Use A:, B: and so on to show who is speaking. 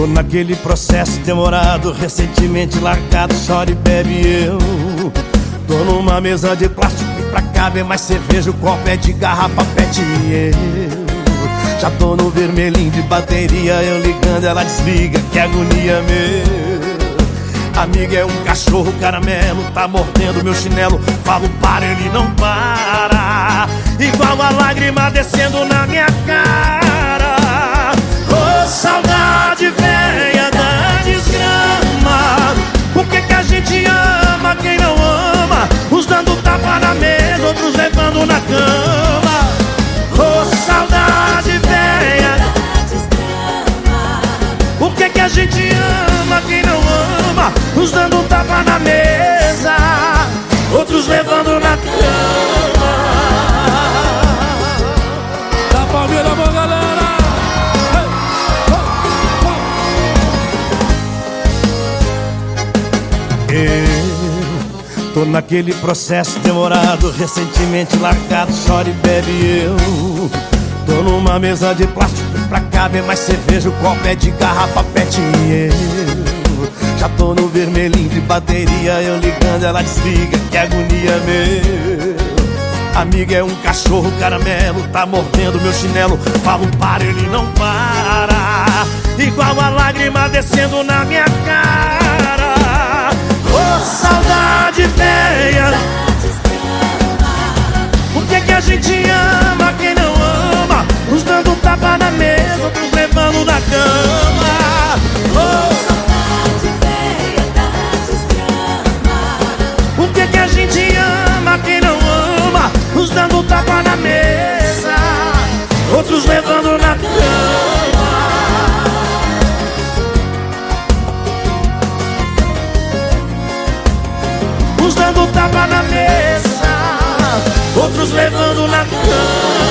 A: Tô naquele processo demorado, recentemente largado, chora e bebe eu. Tô numa mesa de plástico e pra caber mais cerveja, o copo é de garrafa pet e eu já tô no vermelhinho de bateria, eu ligando ela desliga, que agonia meu. Amiga é um cachorro caramelo, tá mordendo meu chinelo, falo para, ele não para, igual a lágrima descendo na minha cara. Ô saudade velha da desgrama, por que que a gente ama quem não ama? Uns dando tapa na mesa, outros levando na cama. Ô saudade velha da desgrama, por que que a gente ama quem não ama? Uns dando tapa na mesa, outros levando na cama.
B: Dá pra ver a mão, galera.
A: Eu tô naquele processo demorado, recentemente largado, chora e bebe eu. Tô numa mesa de plástico pra caber mais cerveja, o copo é de garrafa pet e eu já tô no vermelhinho de bateria, eu ligando ela desliga, que agonia meu. Amiga é um cachorro caramelo, tá mordendo meu chinelo, falo para, ele não para, igual a lágrima descendo na minha cara. Ô saudade velha, por que que a gente ama quem não ama? Uns dando tapa na mesa, outros levando na cama. Ô
C: saudade velha da desgrama,
A: por que que a gente ama quem não ama? Uns dando tapa na mesa, outros levando na cama. Uns dando tapa na mesa, outros levando na cama.